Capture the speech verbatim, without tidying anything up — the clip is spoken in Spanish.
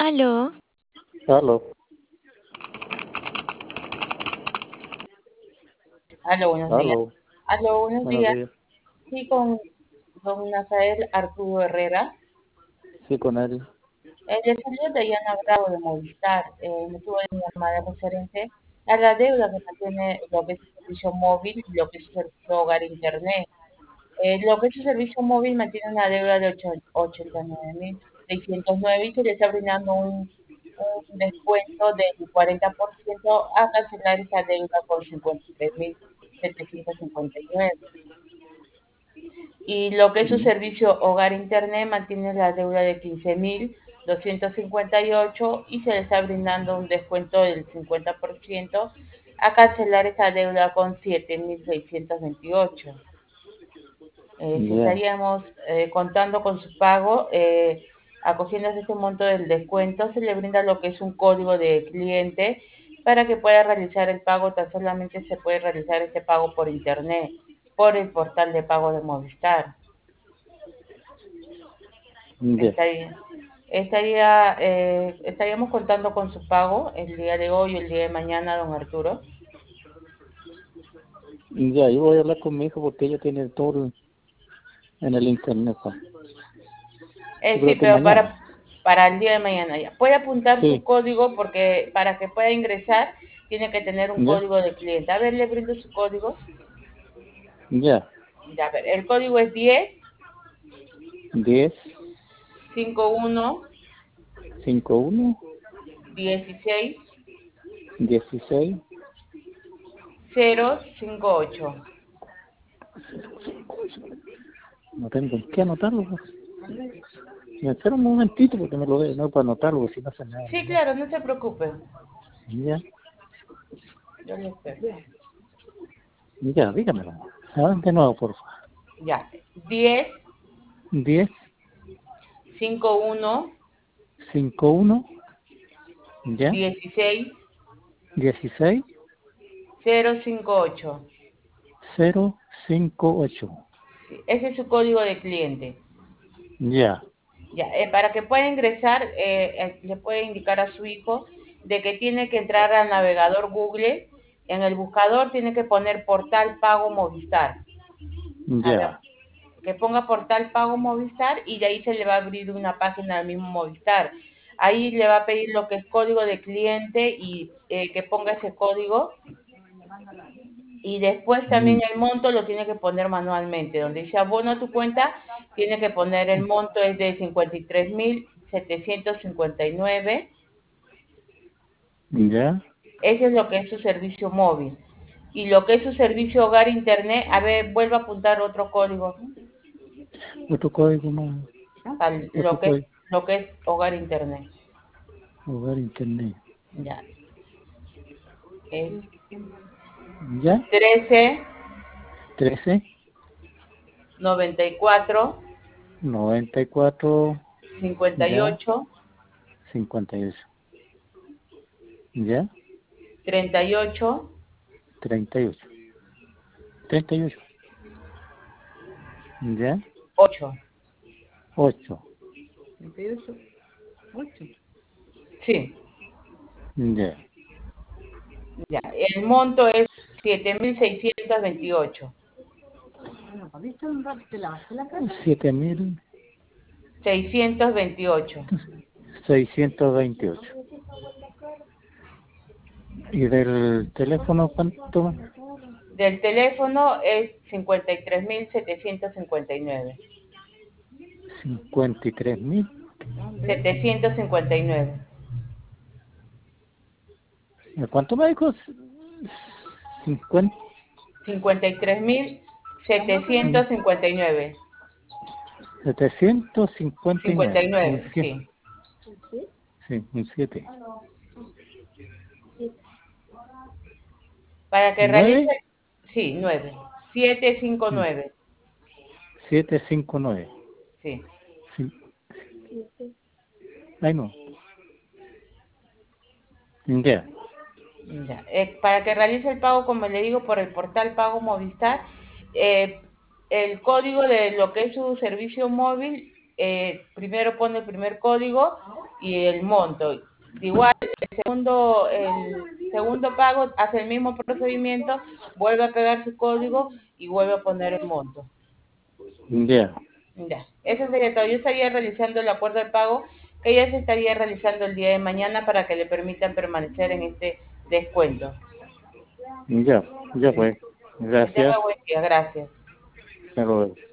Aló, Aló, Aló, buenos días. aló, Aló, buenos buenos días. días. Sí, con don Nazael Arturo Herrera. Sí, con él. Eh, le salió de Diana Bravo de Movistar. Eh, me tuvo de llamada referente a la deuda que mantiene lo que es su servicio móvil y lo que es su servicio hogar internet. Eh, lo que es su servicio móvil mantiene una deuda de ochenta y nueve mil seiscientos nueve y se le está brindando un, un descuento del cuarenta por ciento a cancelar esa deuda con cincuenta y tres mil setecientos cincuenta y nueve. Y lo que es su Mm, servicio hogar internet mantiene la deuda de quince mil doscientos cincuenta y ocho y se le está brindando un descuento del cincuenta por ciento a cancelar esa deuda con siete mil seiscientos veintiocho. Eh, si Ya, estaríamos eh, contando con su pago, eh, acogiéndose este monto del descuento, se le brinda lo que es un código de cliente para que pueda realizar el pago. Tan solamente se puede realizar este pago por internet, por el portal de pago de Movistar. ya, Estaría, estaría, eh, estaríamos contando con su pago el día de hoy o el día de mañana, don Arturo. ya, yo voy a hablar con mi hijo porque ella tiene todo en el internet, pa. Yo Eh, sí, creo que pero mañana. para, para el día de mañana ya. Puede apuntar su Sí, código porque para que pueda ingresar tiene que tener un ya, código de cliente. A ver, le brindo su código. ya, Ya, a ver, el código es diez diez, cincuenta y uno cincuenta y uno, dieciséis dieciséis. cero cincuenta y ocho. No tengo qué anotarlo, pues. Me espera un momentito porque me lo dé, no para anotarlo, porque si no se me da. Sí, claro, no se preocupe. Ya, Yo le espero. ya, dígamelo. Ah, de nuevo, por favor. Ya, diez diez, cincuenta y uno cincuenta y uno, ya, dieciséis dieciséis, cero cincuenta y ocho. cero cincuenta y ocho. Sí, ese es su código de cliente. Ya, Ya, eh, para que pueda ingresar, eh, eh, le puede indicar a su hijo de que tiene que entrar al navegador Google. En el buscador tiene que poner portal pago Movistar. A ver, ya. que ponga portal pago Movistar y de ahí se le va a abrir una página del mismo Movistar. Ahí le va a pedir lo que es código de cliente y eh, que ponga ese código. Y después también Mm, el monto lo tiene que poner manualmente. Donde dice abono a tu cuenta, tiene que poner el monto es de cincuenta y tres mil setecientos cincuenta y nueve. ya. Ese es lo que es su servicio móvil. Y lo que es su servicio hogar internet, a ver, vuelvo a apuntar otro código. Otro código más. Al- Otro lo que es, código. lo que es hogar internet. Hogar internet. Ya. Es Ya. trece Trece, noventa y cuatro noventa y cuatro. cincuenta y Ya. ocho Cincuenta y ocho. Ya. treinta y ocho Treinta y ocho. Treinta y ocho. Ya. ocho. Ocho. Sí. Ya. Ya, el monto es siete mil seiscientos veintiocho. Siete mil seiscientos veintiocho. seiscientos veintiocho. ¿Y del teléfono cuánto? Del teléfono es cincuenta y tres mil setecientos cincuenta y nueve. Cincuenta y tres mil. setecientos cincuenta y nueve. ¿Cuánto me dijo? Cincuenta. cincuenta y tres mil setecientos cincuenta y nueve. Setecientos cincuenta y cincuenta y nueve. Un nueve, siete. sí. Sí, un siete. Para que realice, Nueve. sí, nueve. setecientos cincuenta y nueve. Siete cinco nueve. Sí. Sí. Ay, no. Ya. Ya. Eh, para que realice el pago, como le digo, por el portal Pago Movistar, eh, el código de lo que es su servicio móvil, eh, primero pone el primer código y el monto. Igual, el segundo, el segundo pago hace el mismo procedimiento, vuelve a pegar su código y vuelve a poner el monto. Ya. Ya, eso sería todo. Yo estaría realizando el acuerdo de pago que ya se estaría realizando el día de mañana para que le permitan permanecer en este descuento. Ya, ya pues. Que tenga Gracias. buen día, gracias. Hasta luego.